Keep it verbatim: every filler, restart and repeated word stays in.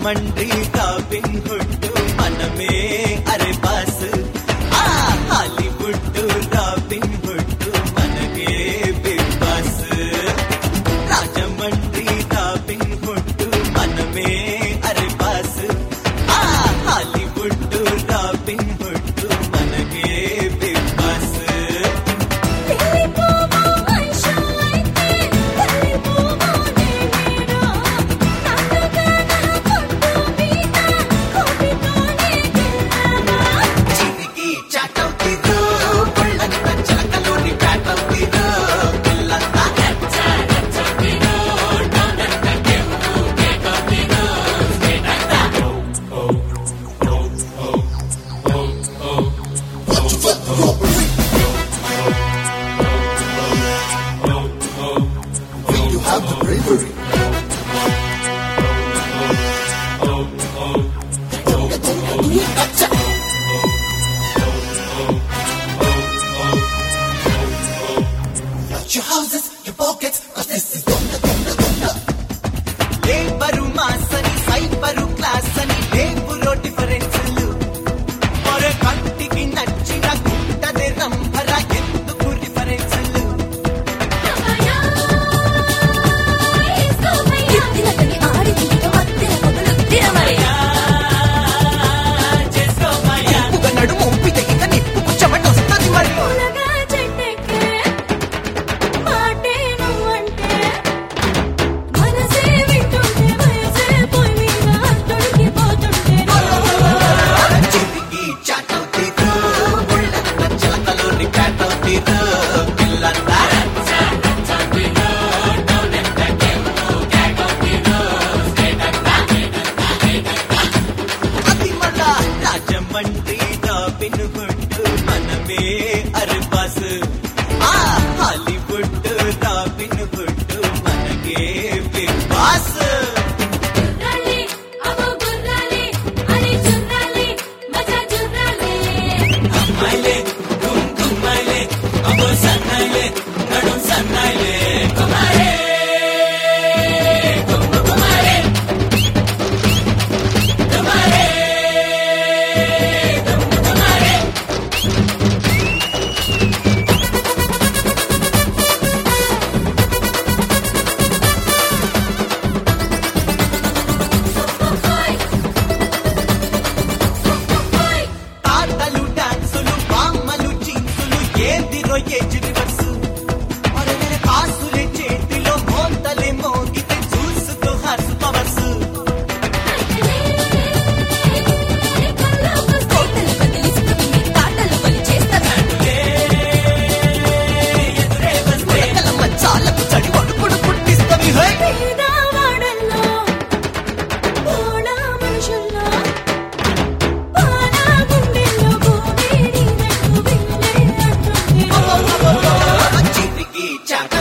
Rajahmundry Robin Hood మనమే అరే boss ఆ హాలీవుడ్ రాబిన్ హుడ్ మనకే big boss Rajahmundry Robin Hood మనమే అరే బాస్ ఆ హాలీవుడ్ రాబిన్ హుడ్ మనకే big boss Have the bravery. Your houses, your pockets, cause this is donda, donda, donda. Labour మాసని cyber class అని లేబులో డిఫరెన్స్లు ఒరే కంటికి నచ్చిన గుంటది రంభర ఎందుకు రిఫరెన్స్లు నడుము పంపితే ఇక నిప్పుకు చెమట వస్తుంది మరి చిరికి చాటవుతీరు ముళ్ళ చిలకలోని కాటవుతీరు పిల్లంతా అది మన రాజమండ్రి రాబిన్ హుడ్ మనమే అరే బాస్ ఆ హాలీవుడ్ రాబిన్ హుడ్ మనకే బిగ్ బాస్ అమ్మాయిలే గుమ్ గుమ్మాయిలే అమ్మో సన్నాయిలే నడుం సన్నాయిలే కుమారే గుమ్ కుమారే కుమారే గుమ్ కుమారే ఆటలు డాన్సులు బామ్మలు చింసులు ఏదిరో ఏజ్ రివర్స్ మరొక కాసులే చేతిలో మోతలే మోగితే చూసుకో హార్స్ పవర్స్ ఎదురే వస్తే చాలకు చడి వణుకుడు పుట్టిస్తవి హై చిరికి చాట